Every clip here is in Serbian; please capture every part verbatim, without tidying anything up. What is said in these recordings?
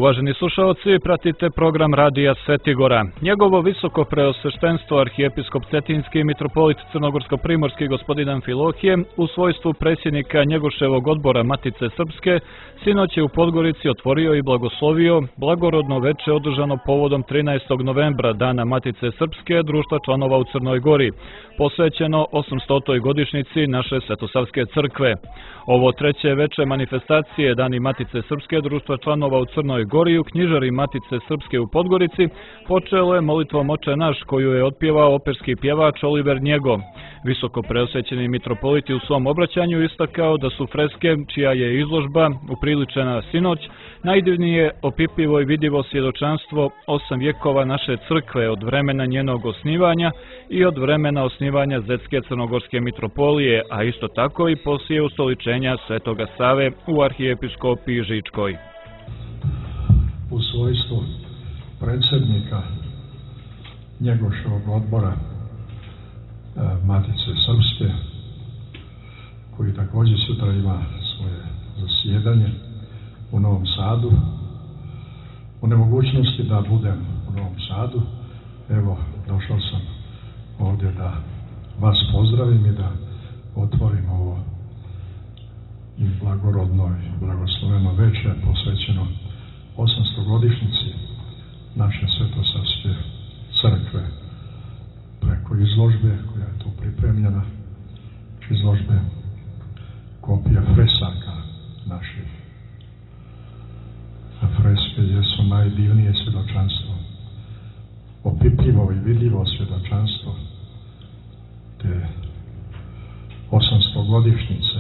Uvaženi slušalci, pratite program Radija Sveti Gora. Njegovo visoko preosveštenstvo arhijepiskop Cetinski i mitropolit Crnogorsko-primorski gospodin Amfilohije u svojstvu predsjednika Njegoševog odbora Matice Srpske sinoć je u Podgorici otvorio i blagoslovio blagorodno veče održano povodom trinaestog novembra Dana Matice Srpske Društva članova u Crnoj Gori, posvećeno osamstotoj godišnjici naše Svetosavske crkve. Ovo treće veče manifestacije Dani Matice Srpske Društva članova u Crnoj Gori u knjižari Matice Srpske u Podgorici počelo je molitvom Oče naš koju je otpjevao operski pjevač Oliver Njego. Visoko preosvećeni mitropolit u svom obraćanju istakao da su freske, čija je izložba upriličena sinoć, najdivnije, opipljivo i vidljivo svjedočanstvo osam vjekova naše crkve od vremena njenog osnivanja i od vremena osnivanja Zetske crnogorske mitropolije, a isto tako i poslije ustoličenja Svetoga Save u arhijepiskopiji Žičkoj. U svojstvu predsjednika Njegoševog odbora Matice Srpske, koji također sutra ima svoje zasjedanje u Novom Sadu, u nemogućnosti da budem u Novom Sadu, evo, došao sam ovdje da vas pozdravim i da otvorim ovo blagorodno i blagosloveno večer posvećeno osamstogodišnjici naše Svetosavske crkve, preko izložbe koja je tu pripremljena, izložbe kopija fresaka naših. A freske jesu najdivnije svjedočanstvo, opipljivo i vidljivo svjedočanstvo te osamstogodišnjice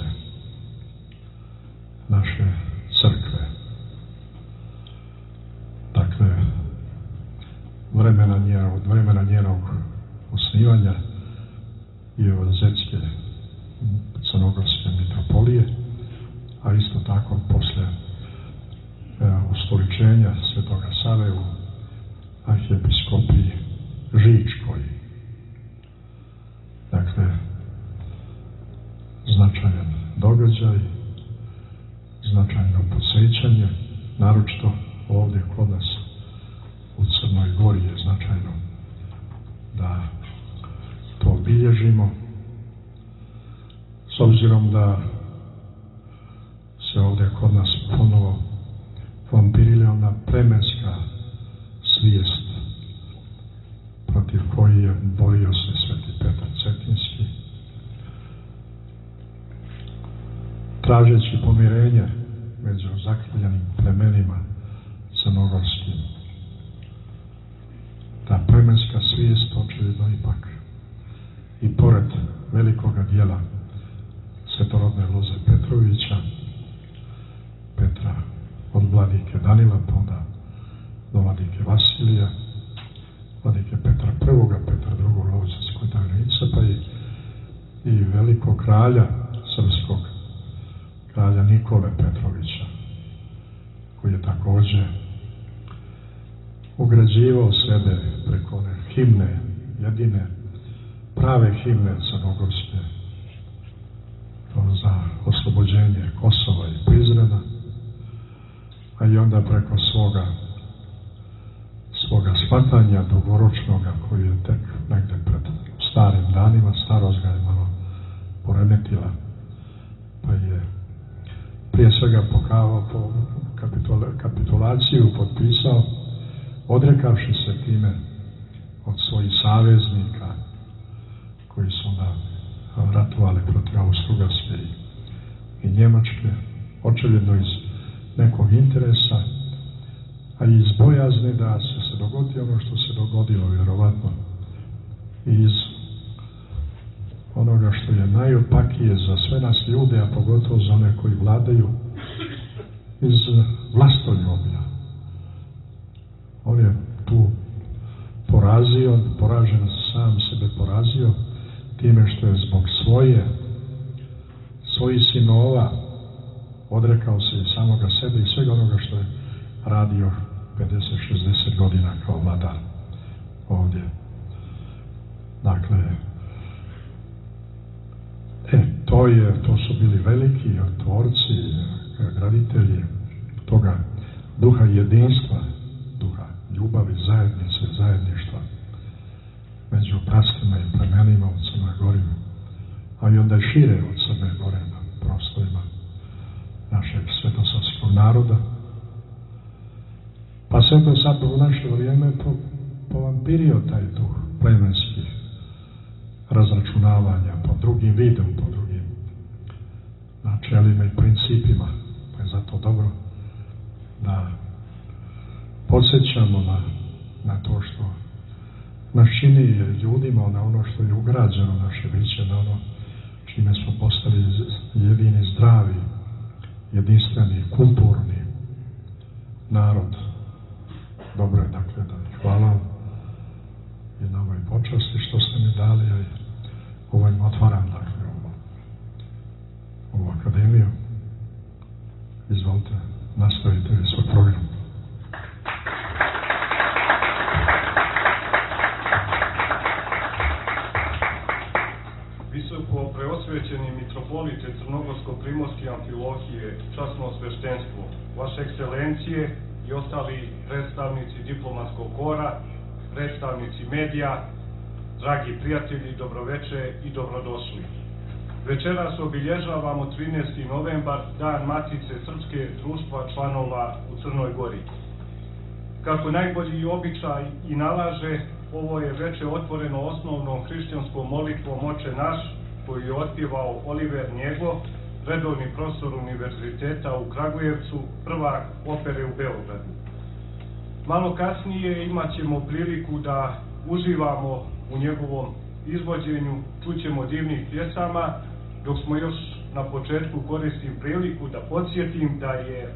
naše crkve. Dakle, vremena njenog, od vremena njenog osnivanja i od Zetske crnogorske mitropolije, a isto tako posle e, ustoličenja Svetoga Save u arhijepiskopiji Žičkoj. Dakle, značajan događaj, značajno posvećanje, naročito ovdje kod nas u Crnoj Gori je značajno da to obilježimo, s obzirom da se ovdje kod nas ponovo vampirilila ona plemenska svijest protiv koji je borio se Sveti Petar Cetinski, tražeći pomirenje među zakrvljenim plemenima crnogorskim. Ta plemenska svijest očevidno ipak i pored velikoga dijela svetorodne loze Petrovića, Petra od vladike Danila, pa onda do vladike Vasilija, vladike Petra prvoga, Petra drugog Lovćanskoj Tajnice, pa i, i velikog kralja srpskog, kralja Nikole Petrovića, koji je također ugrađivao sebe preko one himne, jedine prave himne crnogorske, za oslobođenje Kosova i Prizrena, a i onda preko svoga svoga shvatanja dugoročnoga koji je tek negde pred starim danima, starost ga je malo poremetila, pa je prije svega pokavao po kapitula, kapitulaciju potpisao, odrekavši se time od svojih saveznika koji su onda ratovali protiv Austro-Ugarske i Njemačke, očevidno iz nekog interesa, a i iz bojazni da će se dogodi ono što se dogodilo, vjerovatno, i iz onoga što je najopakije za sve nas ljude, a pogotovo za one koji vladaju, iz vlastoljublja. On je tu porazio, poražen sam sebe porazio time što je zbog svoje svojih sinova odrekao se i samoga sebe i svega onoga što je radio pedeset šezdeset godina kao vladar ovdje. Dakle, e, to je, to su bili veliki tvorci, graditelji toga duha jedinstva, duha ljubavi, zajednice, zajedništva među prastima i plemenima u Crnoj Gori, a i onda šire od Crne Gore na prostorima našeg svetosavskog naroda. Pa sve to sad u naše vrijeme po, povampirio taj duh plemenskih razračunavanja po drugim vidom, po drugim načelima i principima. Pa je zato dobro da podsjećamo na, na to što nas čini ljudima, na ono što je ugrađeno naše biće, na ono čime smo postali jedini zdravi, jedinstveni, kulturni narod. Dobro je, dakle, da hvala vam i na ovoj počasti što ste mi dali, a i ovim otvaram, dakle, ovu, ovu akademiju. Izvolite, nastavite vi svoj program. Visoko preosvećeni mitropolite Crnogorsko-primorske Amfilohije, časno sveštenstvo, vaše ekscelencije i ostali predstavnici diplomatskog kora, predstavnici medija, dragi prijatelji, dobroveče i dobrodošli. Večeras obilježavamo trinaesti novembar, Dan Matice Srpske društva članova u Crnoj Gori. Kako najbolji običaj i nalaže, ovo je veče otvoreno osnovnom hrišćanskom molitvom Oče naš, koju je otpjevao Oliver Njego, redovni profesor univerziteta u Kragujevcu, prvak opere u Beogradu. Malo kasnije imat ćemo priliku da uživamo u njegovom izvođenju, čućemo divnih pjesama, dok smo još na početku koristim priliku da podsjetim da je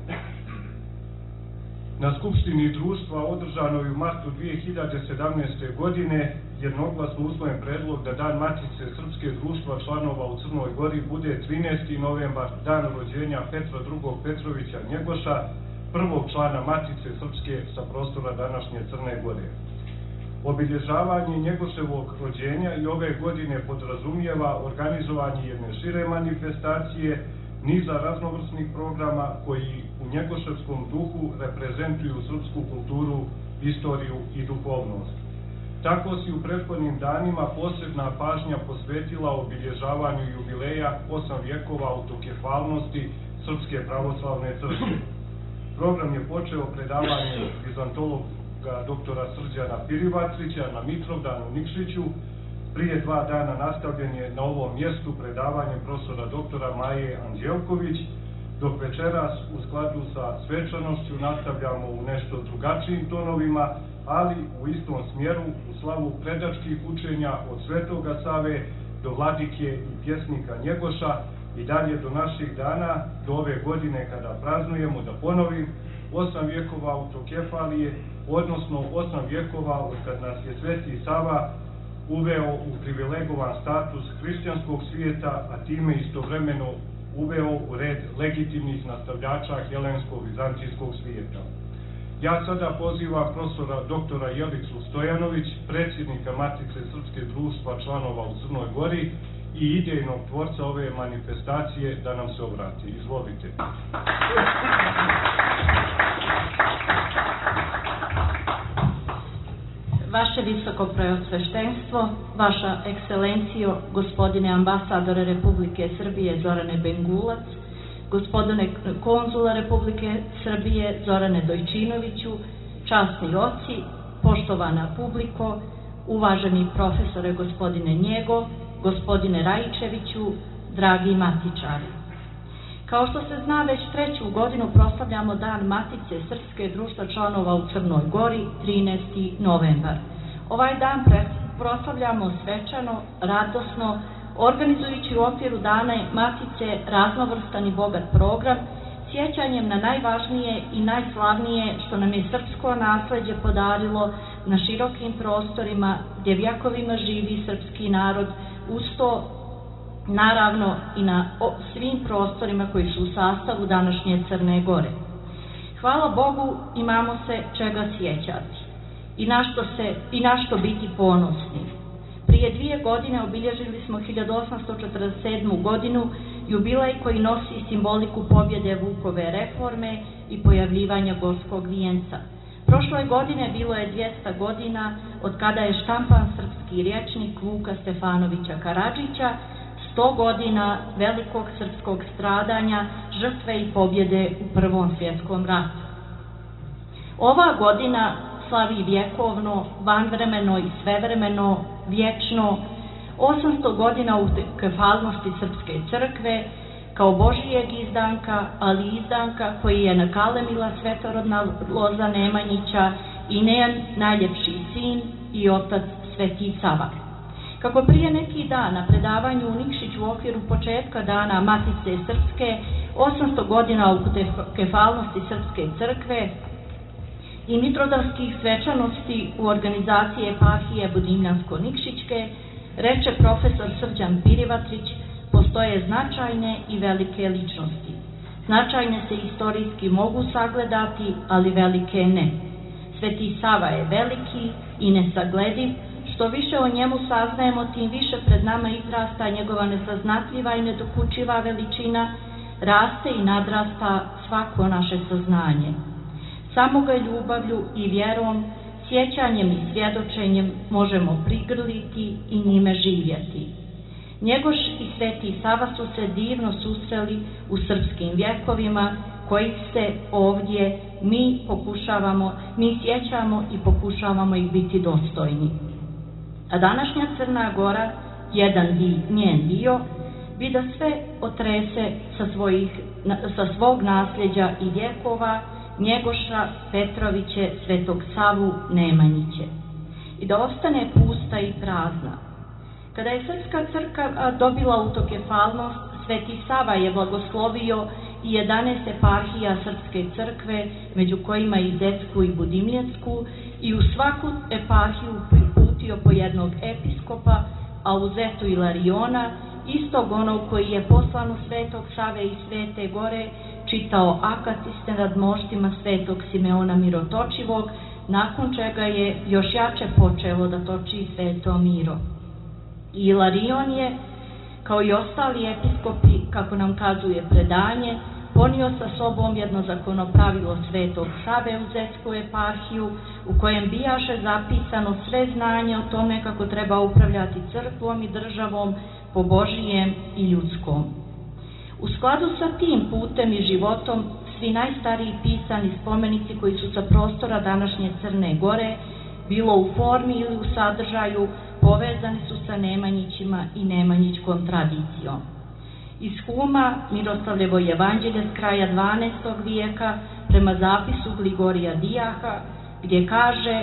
na Skupštini društva održanoj u martu dvije hiljade sedamnaeste. godine jednoglasno usvojen predlog da Dan Matice Srpske društva članova u Crnoj Gori bude trinaesti novembar, dan rođenja Petra drugog Petrovića Njegoša, prvog člana Matice Srpske sa prostora današnje Crne Gore. Obilježavanje Njegoševog rođenja i ove godine podrazumijeva organizovanje jedne šire manifestacije, niza raznovrsnih programa koji u njegoševskom duhu reprezentuju srpsku kulturu, istoriju i duhovnost. Tako si u prethodnim danima posebna pažnja posvetila obilježavanju jubileja osam vjekova autokefalnosti Srpske pravoslavne crkve. Program je počeo predavanjem vizantologa doktora Srđana Pirivatrića na Mitrovdanu Nikšiću. Prije dva dana nastavljen je na ovom mjestu predavanjem profesora doktora Maje Anđelković, dok večeras u skladu sa svečanošću nastavljamo u nešto drugačijim tonovima, ali u istom smjeru u slavu predačkih učenja od Svetoga Save do Vladike i pjesnika Njegoša i dalje do naših dana, do ove godine kada praznujemo, da ponovim, osam vjekova autokefalije, odnosno osam vjekova od kad nas je Sveti Sava uveo u privilegovan status hrišćanskog svijeta, a time istovremeno uveo u red legitimnih nastavljača helensko-vizantijskog svijeta. Ja sada pozivam profesora doktora Jelicu Stojanović, predsjednika Matice Srpske društva članova u Crnoj Gori i idejnog tvorca ove manifestacije, da nam se obrati. Izvolite. Vaše visoko preosveštenstvo, vaša ekscelencijo, gospodine ambasadore Republike Srbije Zorane Bengulac, gospodine konzula Republike Srbije Zorane Dojčinoviću, časni oci, poštovana publiko, uvaženi profesore gospodine Njego, gospodine Rajičeviću, dragi matičari. Kao što se zna, već treću godinu proslavljamo Dan Matice Srpske društva članova u Crnoj Gori, trinaesti novembar. Ovaj dan proslavljamo svečano, radosno, organizujući u okviru Dana Matice raznovrstan i bogat program, sjećanjem na najvažnije i najslavnije što nam je srpsko nasleđe podarilo na širokim prostorima gdje vjekovima živi srpski narod, uz to naravno i na svim prostorima koji su u sastavu današnje Crne Gore. Hvala Bogu, imamo se čega sjećati i na što, se, i na što biti ponosni. Prije dvije godine obilježili smo hiljadu osamsto četrdeset sedmu godinu, jubilej koji nosi simboliku pobjede Vukove reforme i pojavljivanja gorskog vijenca. Prošle godine bilo je dvjesto godina od kada je štampan srpski rječnik Vuka Stefanovića Karadžića, sto godina velikog srpskog stradanja, žrtve i pobjede u Prvom svjetskom ratu. Ova godina slavi vjekovno, vanvremeno i svevremeno, vječno, osamsto godina autokefalnosti Srpske crkve, kao Božijeg izdanka, ali izdanka koji je nakalemila svetorodna loza Nemanjića i njen najljepši sin i otac Sveti Sava. Kako prije neki dan na predavanju u Nikšiću u okviru početka dana Matice Srpske, osamsto godina autokefalnosti Srpske crkve i mitrodavskih svečanosti u organizaciji eparhije Budimljansko-Nikšićke, reče profesor Srđan Pirivatrić, postoje značajne i velike ličnosti. Značajne se istorijski mogu sagledati, ali velike ne. Sveti Sava je veliki i nesaglediv, što više o njemu saznajemo, tim više pred nama izrasta njegova nesaznatljiva i nedokučiva veličina, raste i nadrasta svako naše saznanje. Samo ga ljubavlju i vjerom, sjećanjem i svjedočenjem možemo prigrliti i njime živjeti. Njegoš i Sveti Sava su se divno susreli u srpskim vjekovima, kojih se ovdje mi pokušavamo, mi sjećamo i pokušavamo ih biti dostojni. A današnja Crna Gora, jedan di, njen dio, bi da sve otrese sa, svojih, sa svog nasljeđa i vjekova, Njegoša, Petroviće, Svetog Savu, Nemanjiće, i da ostane pusta i prazna. Kada je Srpska crkva dobila autokefalnost, Sveti Sava je blagoslovio i jedanaest eparhija Srpske crkve, među kojima i Zetsku i Budimljensku, i u svaku eparhiju uputio po jednog episkopa, a u Zetu Ilariona, istog onog koji je poslan u Svetog Save i Svete Gore, čitao akatiste nad moštima Svetog Simeona Mirotočivog, nakon čega je još jače počelo da toči Sveto Miro. I Ilarion je, kao i ostali episkopi, kako nam kazuje predanje, ponio sa sobom jedno zakonopravilo Svetog Save u Zetsku eparhiju, u kojem bijaše zapisano sve znanje o tome kako treba upravljati crkvom i državom po Božijem i ljudskom. U skladu sa tim putem i životom, svi najstariji pisani spomenici koji su sa prostora današnje Crne Gore, bilo u formi ili u sadržaju, povezani su sa Nemanjićima i nemanjićkom tradicijom. Iz Huma Miroslavljevo evanđelje s kraja dvanaestog vijeka prema zapisu Gligorija Dijaha, gdje kaže: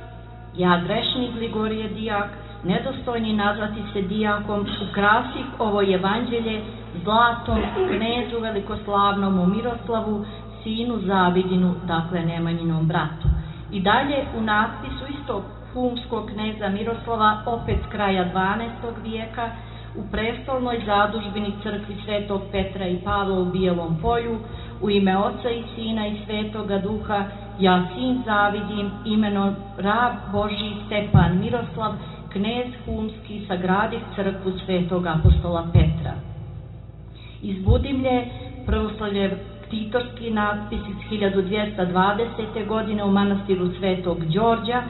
ja grešnik Gligorije Dijak, nedostojni nazvati se dijakom, ukrasi ovo evanđelje zlatom knezu velikoslavnomu Miroslavu, sinu Zavidinu, dakle Nemanjinom bratu. I dalje u natpisu istog humskog kneza Miroslava, opet s kraja dvanaestog vijeka, u prestolnoj zadužbini crkvi Svetog Petra i Pavla u Bijelom polju, u ime Oca i Sina i Svetoga Duha, ja sin Zavidim, imenom rab Božji Stepan Miroslav, knez humski, sagradih crkvu Svetog apostola Petra. Iz Budimlje pravoslavljev titorski natpis iz hiljadu dvjesto dvadesete. godine u manastiru Svetog Đorđa,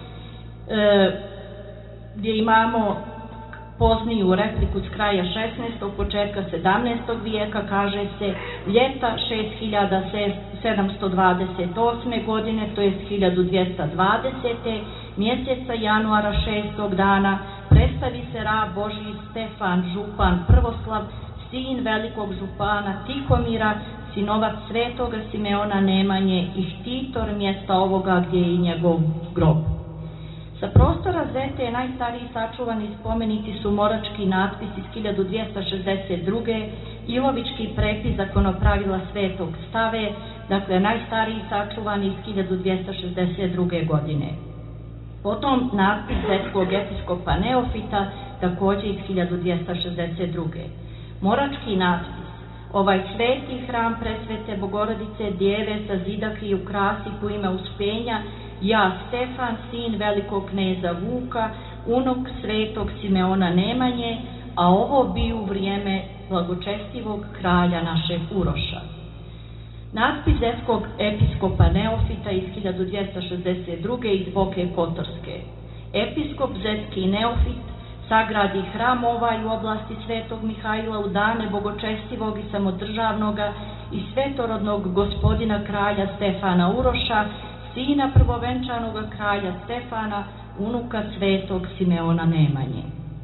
e, gdje imamo pozniju repliku s kraja šesnaestog. početka sedamnaestog vijeka, kaže se: ljeta šest hiljada sedamsto dvadeset osme. godine, to je hiljadu dvjesto dvadesete. mjeseca januara šestog dana, predstavi se rab Božji Stefan, župan Prvoslav, sin velikog župana Tihomira, sinovac Svetoga Simeona Nemanje i štitor mjesta ovoga gdje je i njegov grob. Sa prostora Zete najstariji sačuvani spomenici su morački natpis iz hiljadu dvjesto šezdeset druge. Ilovički prepis zakonopravila Svetog Stave, dakle najstariji sačuvani iz hiljadu dvjesto šezdeset druge. godine. Potom natpis Zetskog episkopa Neofita, također iz hiljadu dvjesto šezdeset druge. Morački natpis: ovaj sveti hram presvete Bogorodice Djeve sa zidak i ukrasi u ime uspenja, ja Stefan, sin velikog kneza Vuka, unuk svetog Simeona Nemanje, a ovo bi u vrijeme blagočestivog kralja našeg Uroša. Natpis zetskog episkopa Neofita iz hiljadu dvjesto šezdeset druge iz Boke Kotorske. Episkop zetski Neofit sagradi hram ovaj u oblasti Svetog Mihajla u dane bogočestivog i samodržavnoga i svetorodnog gospodina kralja Stefana Uroša, sina prvovenčanog kralja Stefana, unuka svetog Simeona Nemanje.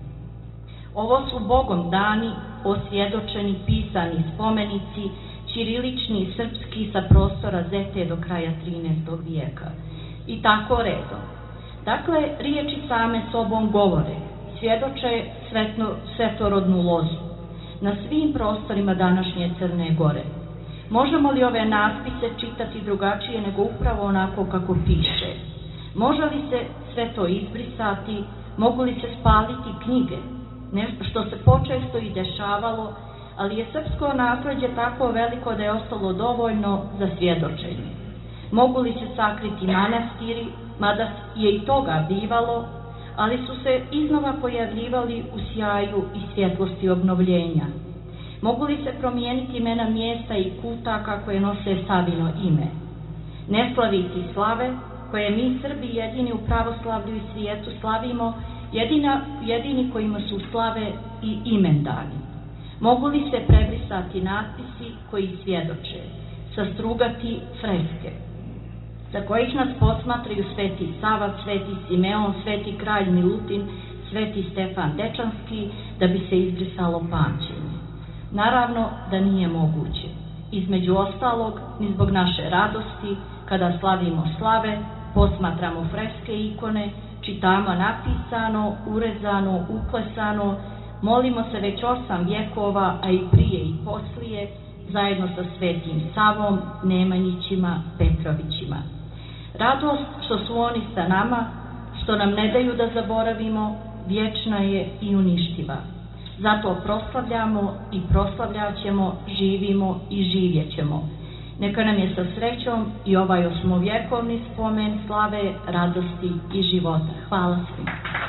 Ovo su Bogom dani, osvjedočeni, pisani spomenici, ćirilični i srpski sa prostora Zete do kraja trinaestog vijeka. I tako redom. Dakle, riječi same sobom govore, svjedoče svetno, svetorodnu lozu na svim prostorima današnje Crne Gore. Možemo li ove natpise čitati drugačije nego upravo onako kako piše? Može li se sve to izbrisati? Mogu li se spaliti knjige? Nešto što se počesto i dešavalo, ali je srpsko nasleđe tako veliko da je ostalo dovoljno za svjedočenje. Mogu li se sakriti manastiri, mada je i toga bivalo, ali su se iznova pojavljivali u sjaju i svjetlosti obnovljenja. Mogu li se promijeniti imena mjesta i kutaka koje nose Savino ime? Ne slaviti slave, koje mi Srbi jedini u pravoslavlju i svijetu slavimo, jedina, jedini kojima su slave i imendani. Mogu li se prebrisati natpisi koji svjedoče, sastrugati freske, za kojih nas posmatraju Sveti Sava, Sveti Simeon, Sveti kralj Milutin, Sveti Stefan Dečanski, da bi se izbrisalo pamćenje? Naravno da nije moguće. Između ostalog, ni zbog naše radosti, kada slavimo slave, posmatramo freske i ikone, čitamo napisano, urezano, uklesano, molimo se već osam vjekova, a i prije i poslije, zajedno sa Svetim Savom, Nemanjićima, Petrovićima. Radost što su oni sa nama, što nam ne daju da zaboravimo, vječna je i uništiva. Zato proslavljamo i proslavljat ćemo, živimo i živjet ćemo. Neka nam je sa srećom i ovaj osmovjekovni spomen slave, radosti i života. Hvala svima.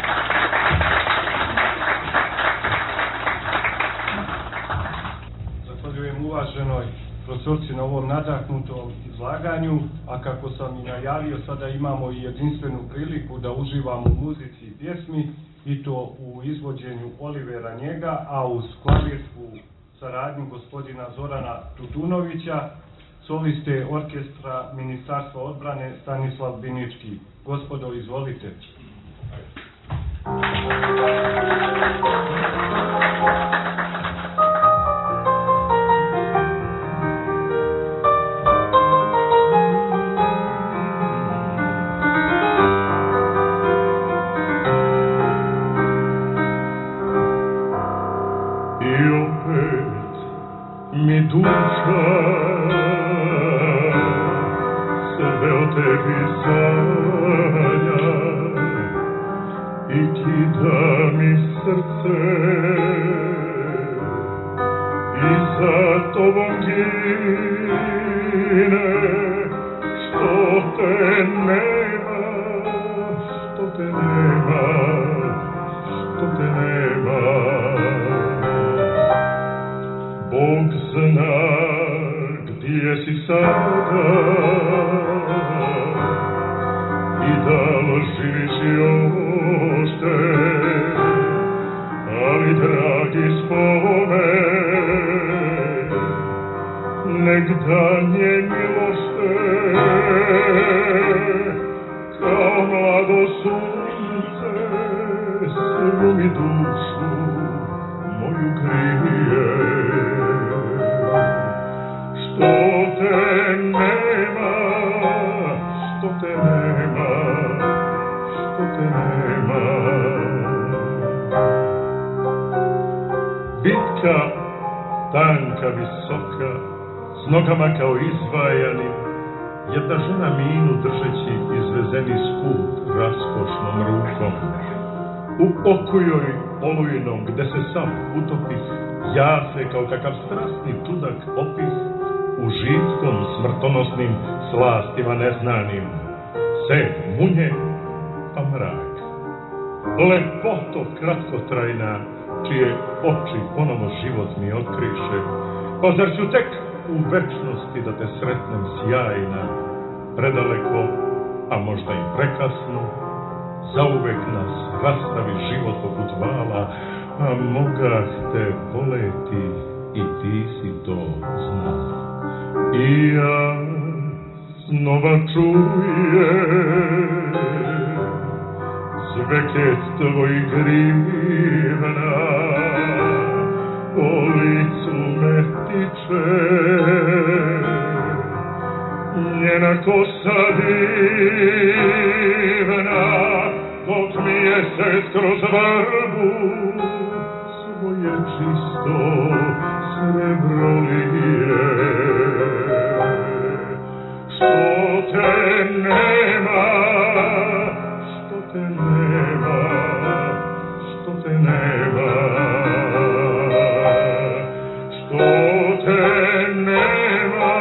Zahvaljujem uvaženoj profesorci na ovom nadahnutom izlaganju, a kako sam i najavio, sada imamo i jedinstvenu priliku da uživamo u muzici i pjesmi, i to u izvođenju Olivera Njega, a uz klavirsku saradnju gospodina Zorana Tutunovića, soliste orkestra Ministarstva odbrane Stanislav Binički. Gospodo, izvolite. Kao kakav strastni čudak opis u živskom smrtonosnim slastima neznanim, se munje pa mrak. lepoto kratkotrajna, čije oči ponovo život mi otkriše, pa zar ću tek u večnosti da te sretnem sjajna, predaleko, a možda i prekasno, zauvek nas rastavi život poput vala, a mogah te voleti i ti si to znala. I ja znova čujem zveket tvojih grivna, po licu me tiče njena kosa divna, dok mjesec kroz vrbu svoje čisto srebro lije. Što te nema, što te nema, što te nema, što te nema,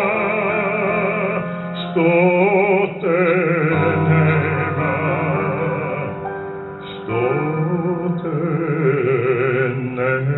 što te nema, što te nema.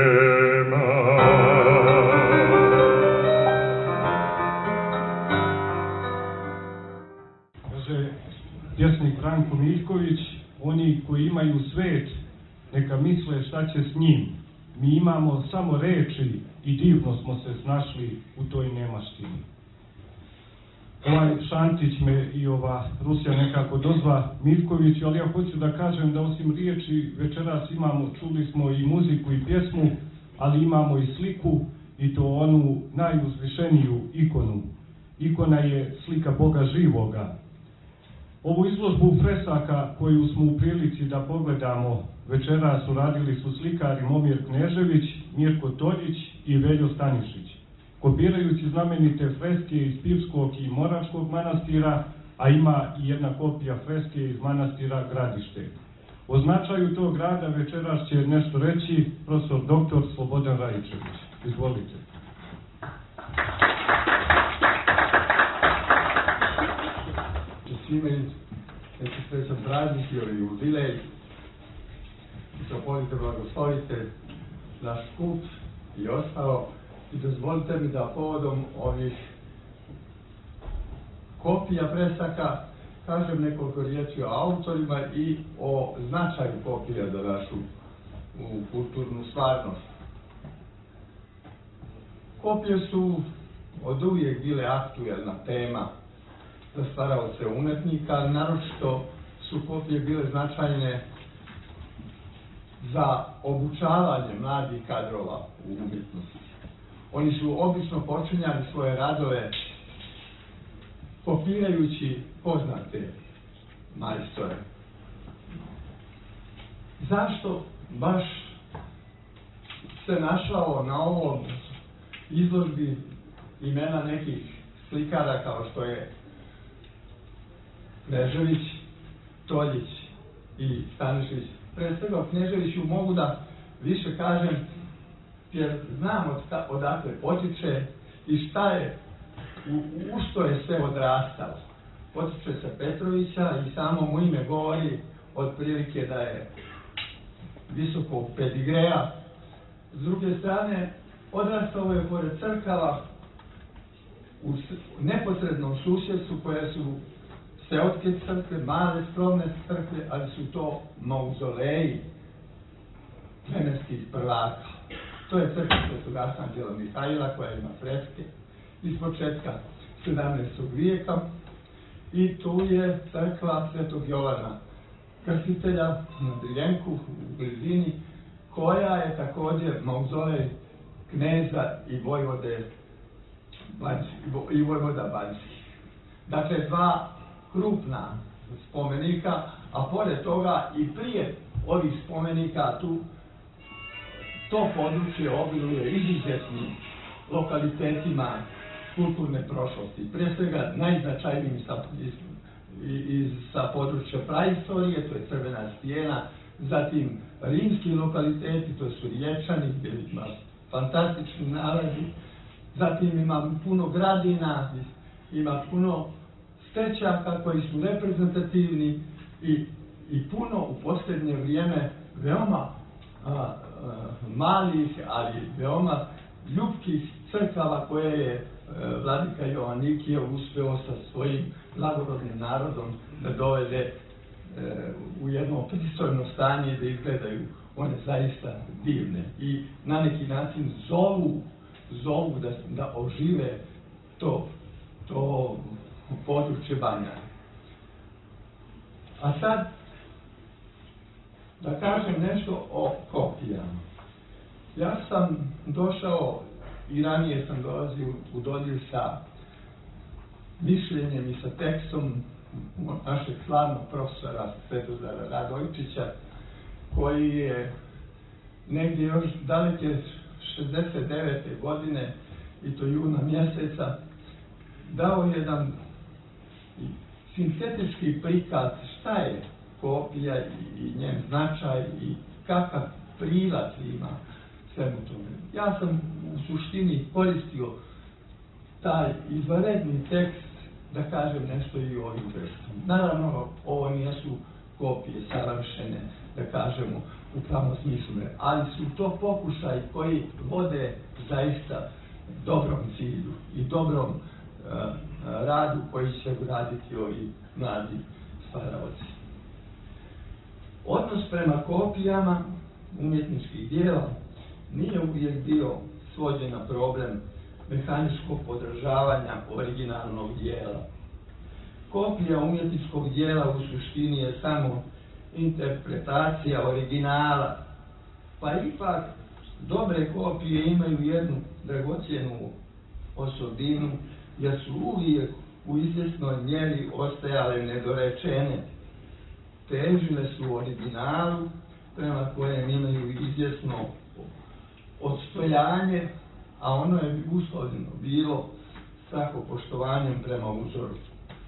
Kaže pjesnik Branko Miljković, oni koji imaju svet, neka misle šta će s njim. Mi imamo samo reči i divno smo se snašli u toj nemaštini. Ovaj Šantić me i ova Rusija nekako dozva Miljkoviću, ali ja hoću da kažem da osim riječi večeras imamo, čuli smo i muziku i pjesmu, ali imamo i sliku, i to onu najuzvišeniju ikonu. Ikona je slika Boga živoga. Ovu izložbu fresaka koju smo u prilici da pogledamo večeras uradili su slikari Momir Knežević, Mirko Toljić i Veljo Stanišić, kopirajući znamenite freske iz Pivskog i Moračkog manastira, a ima i jedna kopija freske iz manastira Gradište. O značaju tog grada večeras će nešto reći profesor doktor Slobodan Rajičević. Izvolite. Svime neki srećan praznik ili jubilej, zapolite, blagoslovite naš skup i ostalo, i dozvolite mi da povodom ovih kopija fresaka kažem nekoliko riječi o autorima i o značaju kopija za našu u kulturnu stvarnost. Kopije su od uvijek bile aktuelna tema za stvaraoce umetnika, naročito su kopije bile značajne za obučavanje mladih kadrova u umjetnosti. Oni su obično počinjali svoje radove kopirajući poznate majstore. Zašto baš se našao na ovom izložbi imena nekih slikara kao što je Knežević, Toljić i Stanišić? Pre svega o Kneževiću mogu da više kažem jer znam od, odakle potiče i šta je, u, u što je sve odrastalo. Potiče sa Petrovića i samo mu ime govori otprilike da je visokog pedigreja. S druge strane, odrastao je pored crkava u neposrednom susjedstvu koje su seotske crkve, male skromne crkve, ali su to mauzoleji plemenskih prvaka. To je crkva Svetog Arhanđela Mihajla koja ima freske iz početka sedamnaestog vijeka i tu je crkva Svetog Jovana Krstitelja na Diljenku u blizini, koja je također mauzolej kneza i vojvode i vojvoda Banjskih. Dakle, dva krupna spomenika, a pored toga i prije ovih spomenika tu to područje obiluje izuzetnim lokalitetima kulturne prošlosti. Prije svega najznačajnijim sa, iz, iz, sa područja praistorije, to je Crvena stijena, zatim rimski lokaliteti, to su Riječani, gdje ima fantastični nalazi, zatim ima puno gradina, ima puno stečaka koji su reprezentativni i i puno u posljednje vrijeme veoma a, a, malih, ali veoma ljubkih crkava koje je a, vladika Joanikije uspeo sa svojim blagorodnim narodom da dovede a, u jedno pristojno stanje da izgledaju one zaista divne i na neki način zovu, zovu da, da ožive to, to područje Banjara. A sad, da kažem nešto o kopijama. Ja sam došao i ranije sam dolazio u dodir sa mišljenjem i sa tekstom našeg slavnog profesora Svetozara Radojčića, koji je negdje još daleke šezdeset devete godine, i to juna mjeseca, dao jedan sintetički prikaz šta je kopija i njen značaj i kakav prilaz ima svemu tome. Ja sam u suštini koristio taj izvanredni tekst da kažem nešto i o ovim tekstom. Naravno, ovo nisu kopije savršene, da kažemo, u pravom smislu, ali su to pokušaj koji vode zaista dobrom cilju i dobrom uh, radu koji će uraditi ovi mladi stvaraoci. Odnos prema kopijama umjetničkih dijela nije uvijek bio svođen na problem mehaničkog podržavanja originalnog dijela. Kopija umjetničkog dijela u suštini je samo interpretacija originala, pa ipak dobre kopije imaju jednu dragocjenu osobinu, jer su uvijek u izvjesnoj mjeri ostajale nedorečene. Težile su originalu, prema kojem imaju izvjesno odstojanje, a ono je uslovljeno bilo strahopoštovanjem prema uzoru.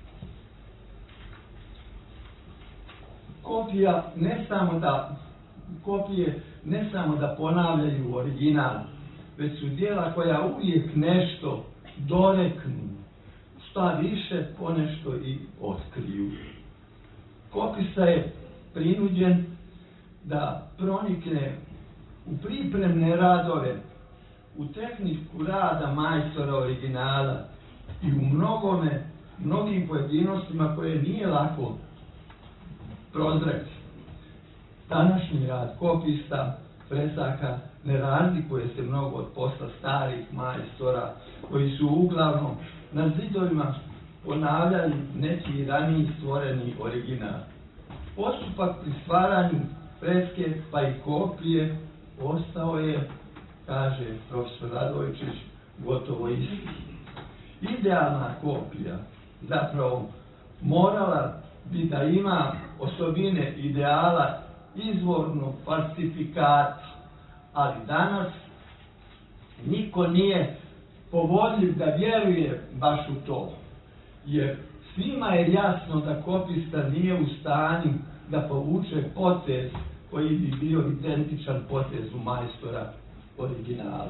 Kopija ne samo da, kopije ne samo da ponavljaju original, već su dijela koja uvijek nešto doreknu, šta više ponešto i otkriju. Kopista je prinuđen da pronikne u pripremne radove, u tehniku rada majstora originala i u mnogome, mnogim pojedinostima koje nije lako prozreti. Današnji rad kopista, presaka ne razlikuje se mnogo od posla starih majstora koji su uglavnom na zidovima ponavljali neki raniji stvoreni original. Postupak pri stvaranju freske pa i kopije ostao je, kaže profesor Radojčić, gotovo isti. Idealna kopija zapravo morala bi da ima osobine ideala izvornog falsifikata, ali danas niko nije povodljiv da vjeruje baš u to, jer svima je jasno da kopista nije u stanju da povuče potez koji bi bio identičan potezu majstora originala.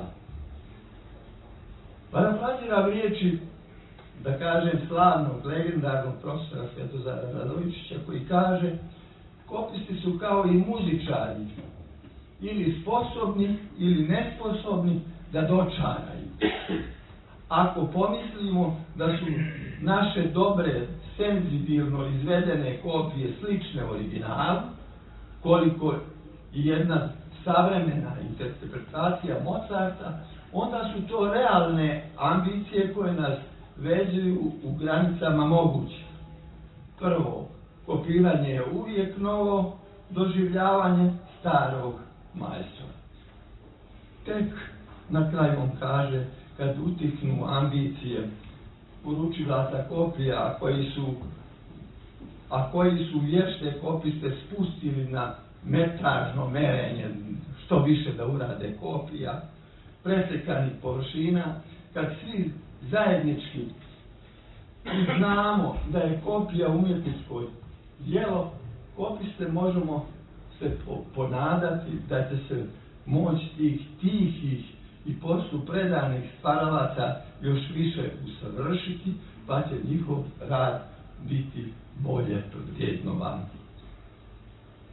Parafraziram riječi, da kažem, slavnog, legendarnog profesora Svetozara Radojčića, koji kaže: kopisti su kao i muzičari, ili sposobni ili nesposobni da dočaraju. Ako pomislimo da su naše dobre, senzibilno izvedene kopije slične originalu, koliko i jedna savremena interpretacija Mozarta, onda su to realne ambicije koje nas vezuju u granicama moguće. Prvo, kopiranje je uvijek novo doživljavanje starog majstora. Tek na kraju on kaže, kad utihnu ambicije poručilaca kopija, a koji su, a koji su vješte kopiste spustili na metražno merenje, što više da urade kopija, presekanih površina, kad svi zajednički znamo da je kopija umjetničko djelo, kopiste možemo se ponadati da će se moć tih tihih i poslu predanih stvaralaca još više usavršiti, pa će njihov rad biti bolje vrednovan.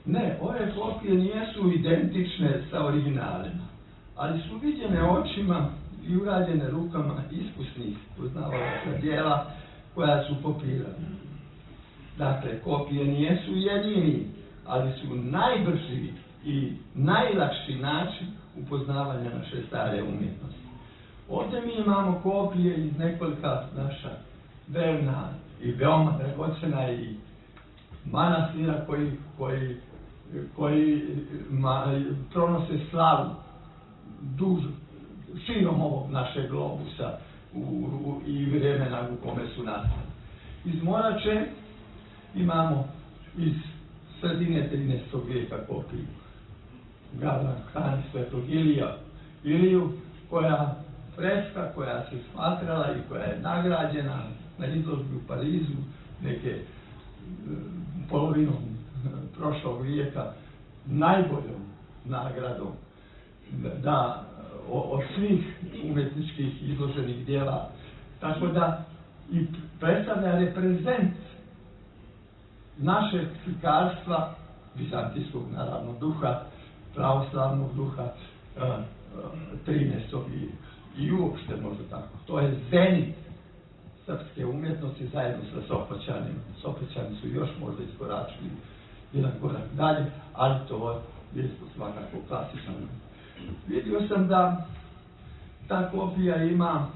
Ne, ove kopije nijesu identične sa originalima, ali su viđene očima i urađene rukama iskusnih poznavalaca djela koja su kopirana. Dakle, kopije nijesu jedini, ali su najbrži i najlakši način upoznavanja naše stare umjetnosti. Ovdje mi imamo kopije iz nekolika naša drevna i veoma dragocena i manastira koji, koji, koji ma, pronose slavu duž, širom ovog našeg globusa u, u, i vremena u kome su nastali. Iz Morače imamo iz sredine trinaestog vijeka kopiju Gavran Hrani Svetog Ilija, Iliju, koja freska koja se smatrala i koja je nagrađena na izložbi u Parizu neke polovinom prošlog vijeka najboljom nagradom da od svih umjetničkih izloženih djela, tako da i predstavlja reprezent našeg slikarstva, vizantijskog naravno duha, pravoslavnog duha trinaestog vijeka. I uopšte možda tako. To je zenit srpske umjetnosti zajedno sa Sopoćanima. Sopoćani su još možda iskoračili jedan korak dalje, ali to je svakako klasično. Vidio sam da ta kopija ima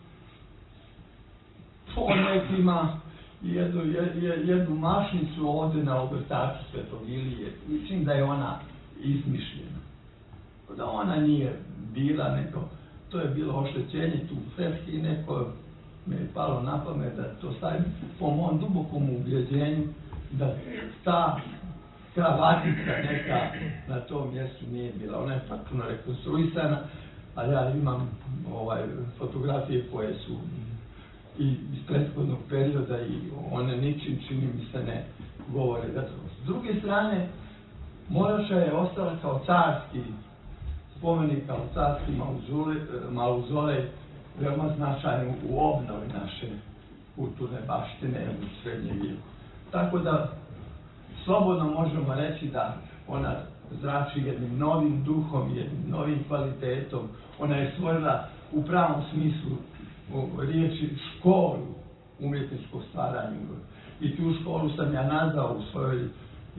po nekima jednu, jednu mašnicu ovdje na ogrtaču Svetog Ilije. Mislim da je ona izmišljena. Da ona nije bila neko, to je bilo oštećenje tu freski i neko me je palo na pamet da to stavim po mom dubokom ubjeđenju da ta kravatica neka na tom mjestu nije bila. Ona je potpuno rekonstruisana, a ja imam ovaj, fotografije koje su i iz prethodnog perioda i one ničim, čini mi se, ne govore. S druge strane, Morača je ostala kao carski spomenik, kao carski mauzolej, veoma značajan u obnovi naše kulturne baštine u srednjem vijeku. Tako da slobodno možemo reći da ona zrači jednim novim duhom, jednim novim kvalitetom. Ona je stvorila u pravom smislu riječi školu umjetničkog stvaranja. I tu školu sam ja nazvao u svojoj,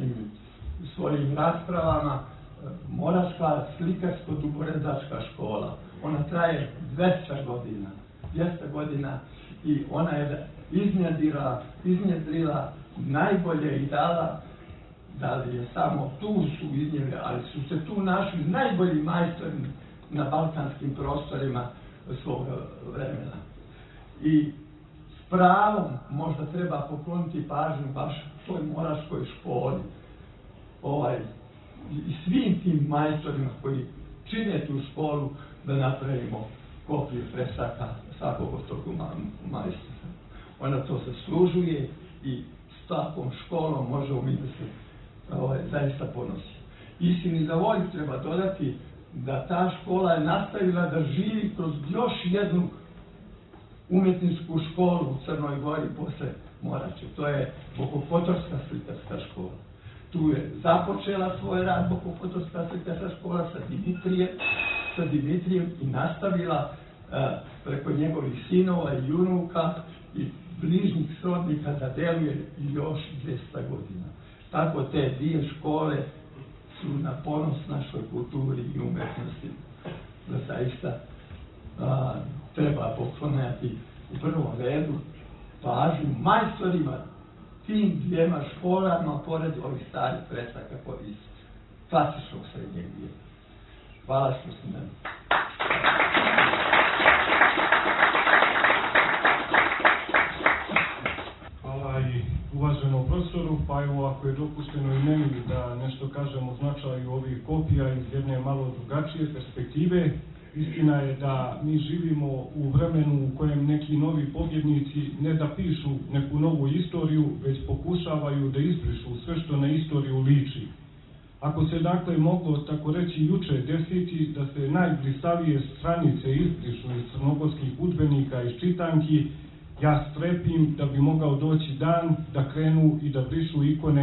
svojim raspravama Moravska slikarsko-duborezačka škola. Ona traje dvesta godina. dvesta godina i ona je iznjedrila, iznjedrila najbolje i dala, da li je samo tu su iznjedrili, ali su se tu našli najbolji majstori na balkanskim prostorima svog vremena. I s pravom možda treba pokloniti pažnju baš toj moravskoj školi, ovaj, i svim tim majstorima koji čine tu školu da napravimo kopiju fresaka svakog od tog majstora. Ona to zaslužuje i s takvom školom možemo mi da se ovaj, zaista ponosi. Istini za volju treba dodati da ta škola je nastavila da živi kroz još jednu umjetničku školu u Crnoj Gori posle Morače. To je Bokokotorska slikarska škola. Tu je započela svoj rad Bokokotorska slikarska škola sa Dimitrijem, sa Dimitrijem i nastavila uh, preko njegovih sinova i unuka i bližnjih srodnika da deluje još dvesta godina. Tako te dvije škole su na ponos našoj kulturi i umetnosti. Da zaista a, treba poklonjati u prvom redu pažnju majstorima tim dvijema školama pored ovih starih fresaka iz klasičnog srednjeg vijeka. Hvala što ste nam. Hvala i uvaženom profesoru, pa evo ako je dopušteno i meni da nešto kažem o značaju ovih kopija iz jedne malo drugačije perspektive. Istina je da mi živimo u vremenu u kojem neki novi pobjednici ne da pišu neku novu istoriju, već pokušavaju da izbrišu sve što na istoriju liči. Ako se dakle moglo tako reći juče desiti da se najblisavije stranice izbrišu iz crnogorskih udžbenika i čitanki, ja strepim da bi mogao doći dan da krenu i da brišu ikone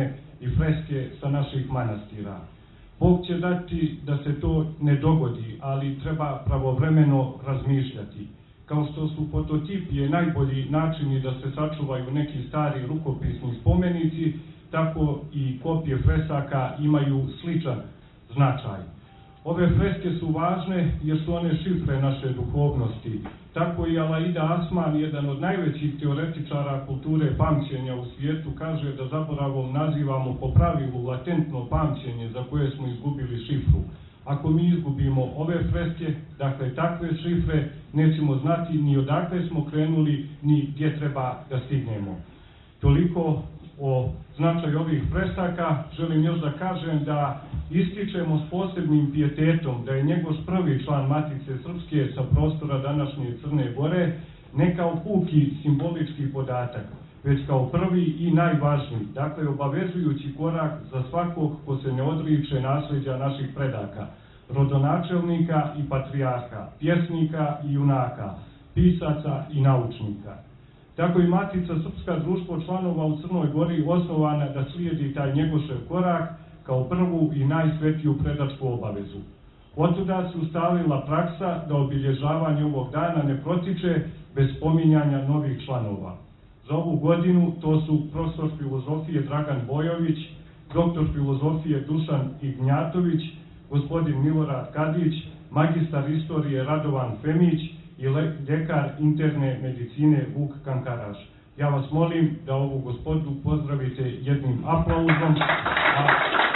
i freske sa naših manastira. Bog će dati da se to ne dogodi, ali treba pravovremeno razmišljati. Kao što su fototipije najbolji načini da se sačuvaju neki stari rukopisni spomenici, tako i kopije fresaka imaju sličan značaj. Ove freske su važne jer su one šifre naše duhovnosti. Tako i Alaida Asman, jedan od najvećih teoretičara kulture pamćenja u svijetu, kaže da zaboravom nazivamo po pravilu latentno pamćenje za koje smo izgubili šifru. Ako mi izgubimo ove freske, dakle takve šifre, nećemo znati ni odakle smo krenuli, ni gdje treba da stignemo. Toliko o značaju ovih fresaka. Želim još da kažem da ističemo s posebnim pijetetom da je Njegoš prvi član Matice Srpske sa prostora današnje Crne Gore, ne kao puki simbolički podatak, već kao prvi i najvažniji, dakle obavezujući korak za svakog ko se ne odriče nasljeđa naših predaka, rodonačelnika i patrijarha, pjesnika i junaka, pisaca i naučnika. Tako i Matica Srpska, društvo članova u Crnoj Gori, osnovana da slijedi taj Njegošev korak kao prvu i najsvetiju predačku obavezu. Otuda se ustalila praksa da obilježavanje ovog dana ne protiče bez spominjanja novih članova. Za ovu godinu to su profesor filozofije Dragan Bojović, doktor filozofije Dušan Ignjatović, gospodin Milorad Kadić, magistar istorije Radovan Femić i ljekar interne medicine Vuk Kankaraš. Ja vas molim da ovu gospodu pozdravite jednim aplauzom, a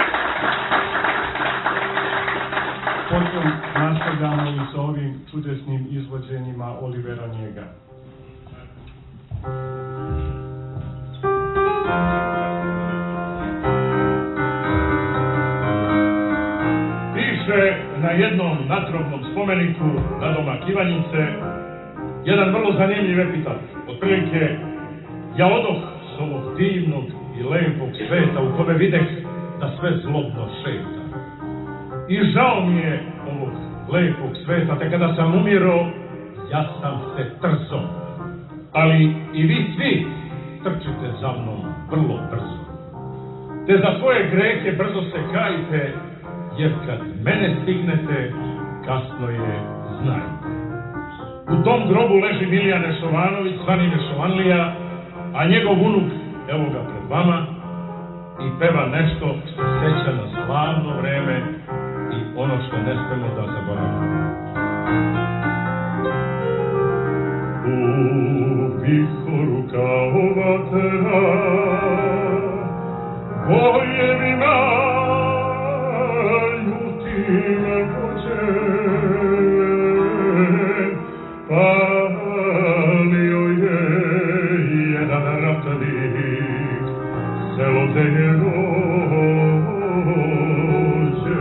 potom nastavljamo i sa ovim čudesnim izvođenjima Olivera Njega. Piše na jednom natrobnom spomeniku nadomak Ivanjice jedan vrlo zanimljiv epitat. Otprilike, ja odoh s ovog divnog i lepog sveta u kome videh da sve zlobno šeta. I žao mi je ovog lepog sveta, te kada sam umiro, ja sam se trzo. Ali i vi svi trčite za mnom vrlo brzo. Te za svoje grehe brzo se kajte, jer kad mene stignete, kasno je, znajte. U tom grobu leži Milija Nešovanović, zvani Nešovanlija, a njegov unuk, evo ga pred vama, i peva nešto što seća na slavno vreme i ono što ne smemo da zaboravimo. U vihoru kao vatra, bojevima ljutim vođem, palio je jedan ratnik, selo gde je rođen.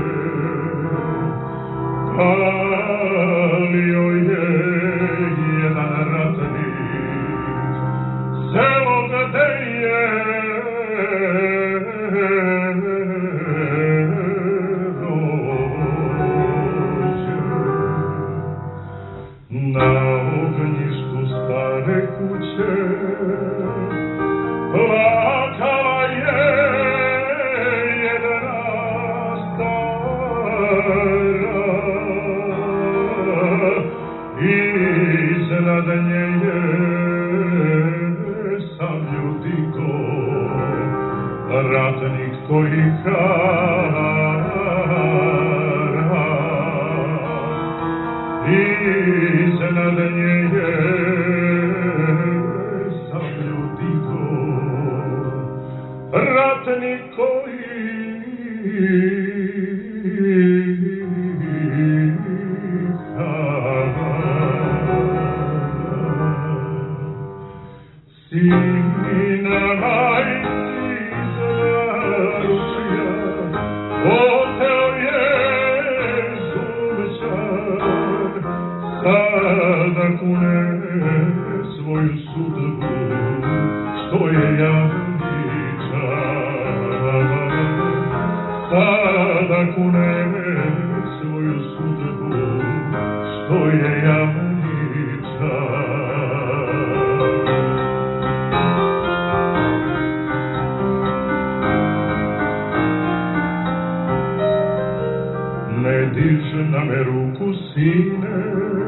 Palio je jedan ratnik, selo gde je na ognjištu stare kuće plakala je jedna stara, iznad nje je sam ljudiko, ratnik koji hara. Iznad nje je sam ljudiko, ratnik koji hara. Sina majci zaručija, oteo je zumčan, sada kune svoju sudbu, što je javničan. Sada kune svoju sudbu, što je javničan. sine,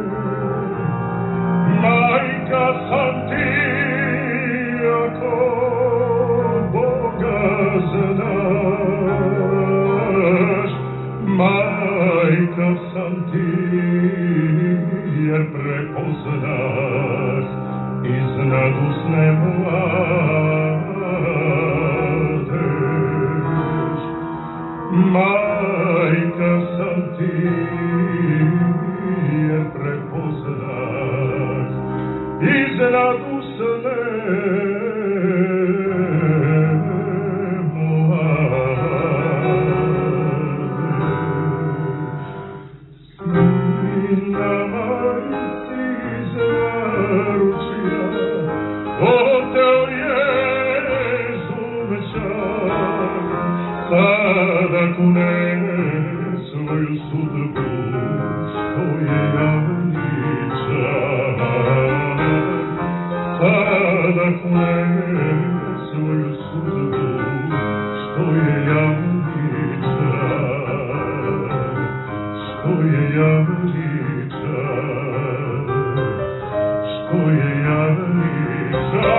majka sam ti, ako Boga znaš, majka sam ti, jer prepoznaš iznad usne mladež. Majka sam ti, jer prepoznaš iznad usne sada kune svoju sudbu, što je javnica. Sada kune svoju sudbu, što je javnica. Što je javnica. Što je javnica.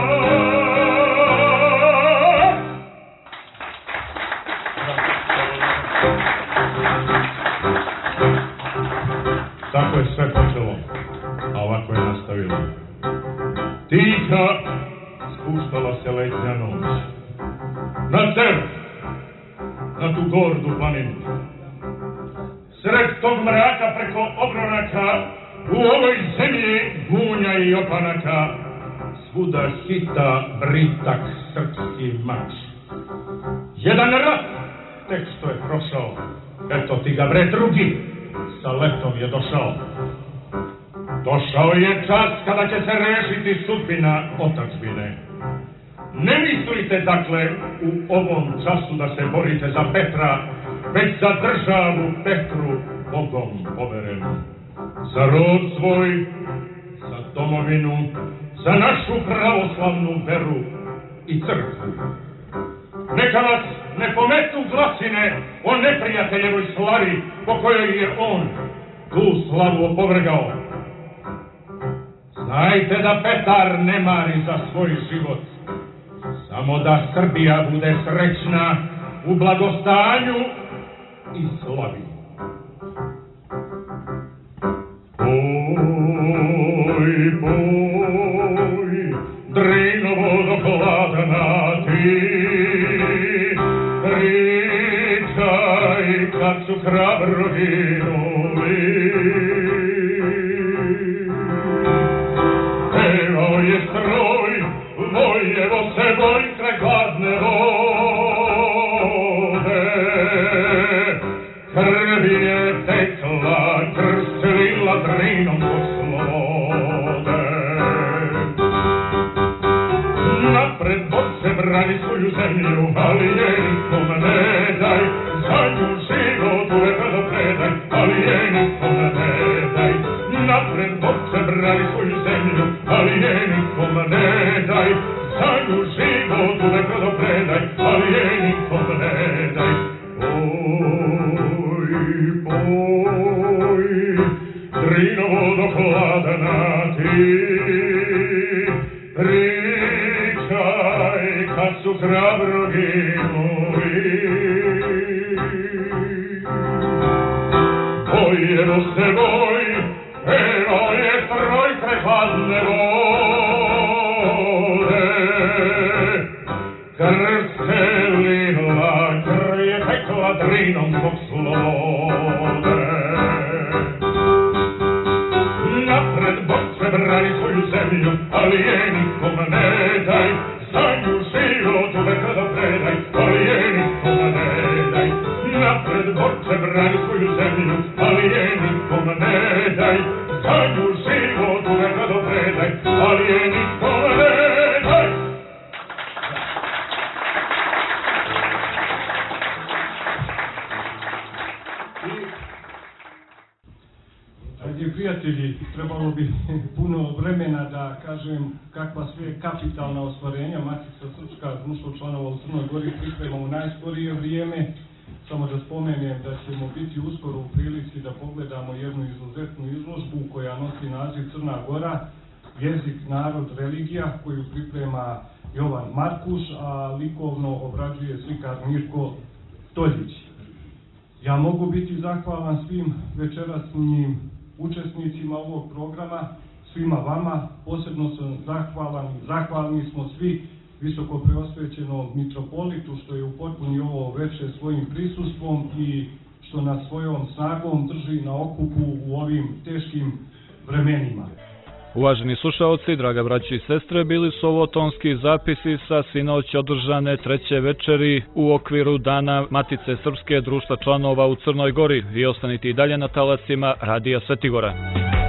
Tako je sve počelo, a ovako je nastavilo. Tiha spuštala se letnja noć. Na sever, na tu gordu planinu. Sred tog mraka preko obronaka, u ovoj zemlji gunja i opanaka, svuda hita britak srpski mač. Jedan rat tek što je prošao, eto ti ga bre drugi, sa letom je došao. Došao je čas kada će se rešiti sudbina otadžbine. Ne mislite dakle u ovom času da se borite za Petra, već za državu Petru Bogom poverenu. Za rod svoj, za domovinu, za našu pravoslavnu veru i crkvu. Neka vas ne pometu glasine o neprijateljevoj slavi po kojoj je on tu slavu opovrgao. Znajte da Petar ne mari za svoj život, samo da Srbija bude srećna u blagostanju i slavi. Boj, boj, Drinovo hladna ti, pričaj kad su hrabro ginuli. Evo je stroj, Vojevo se boj kraj hladne vode. Krvi je tekla, krstila Drinom po slobode. Napred borce brani svoju zemlju, ali je nikom ne daj, za nju život uvek da predaj, ali je nikom ne daj. Napred borce brani svoju zemlju, ali je nikom ne daj, za nju život uvek da predaj, ali je nikom ne daj. Boj, boj, Drinovo do hladna ti, pričaj kad su hrabro ginuli. Vojevo se boj, evo je stroj kraj hladne vode. Krv se lila, krv je tekla Drinom zbog slobode. Napred borce brani svoju zemlju, ali je nikom ne daj, za nju život uvek da predaj, ali je nikom ne daj. Napred borce brani svoju zemlju, ali je nikom ne daj, za nju život uvek da predaj, ali je nikom ne daj. Dragi prijatelji, trebalo bi puno vremena da kažem kakva sve kapitalna ostvarenja Matica Srpska društvo članova u Crnoj Gori priprema u najskorije vrijeme. samo da spomenem da ćemo biti uskoro u prilici da pogledamo jednu izuzetnu izložbu koja nosi naziv Crna Gora, jezik, narod, religija, koju priprema Jovan Markuš, a likovno obrađuje slikar Mirko Toljić. Ja mogu biti zahvalan svim večerasnim učesnicima ovog programa, svima vama, posebno sam zahvalan i zahvalni smo svi visoko preosvećenom mitropolitu što je upotpuni ovo večer svojim prisustvom i što nas svojom snagom drži na okupu u ovim teškim vremenima. Uvaženi slušaoci, draga braći i sestre, bili su ovo tonski zapisi sa sinoć održane treće večeri u okviru Dana Matice Srpske društva članova u Crnoj Gori. Vi ostanite i dalje na talasima Radija Svetigora.